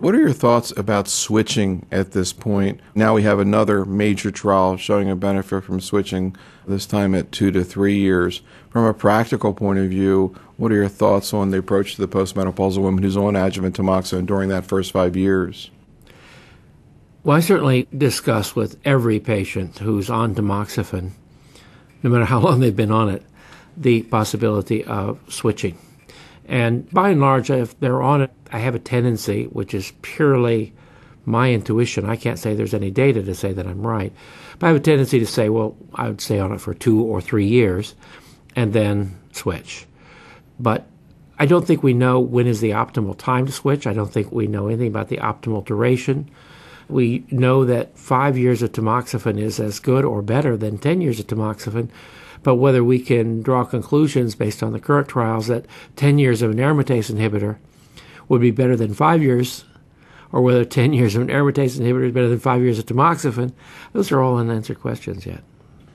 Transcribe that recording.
What are your thoughts about switching at this point? Now we have another major trial showing a benefit from switching, this time at 2 to 3 years. From a practical point of view, what are your thoughts on the approach to the postmenopausal woman who's on adjuvant tamoxifen during that first 5 years? Well, I certainly discuss with every patient who's on tamoxifen, no matter how long they've been on it, the possibility of switching. And by and large, if they're on it, I have a tendency, which is purely my intuition. I can't say there's any data to say that I'm right. But I have a tendency to say, well, I would stay on it for 2 or 3 years and then switch. But I don't think we know when is the optimal time to switch. I don't think we know anything about the optimal duration. We know that 5 years of tamoxifen is as good or better than 10 years of tamoxifen. But whether we can draw conclusions based on the current trials that 10 years of an aromatase inhibitor would be better than 5 years, or whether 10 years of an aromatase inhibitor is better than 5 years of tamoxifen, those are all unanswered questions yet.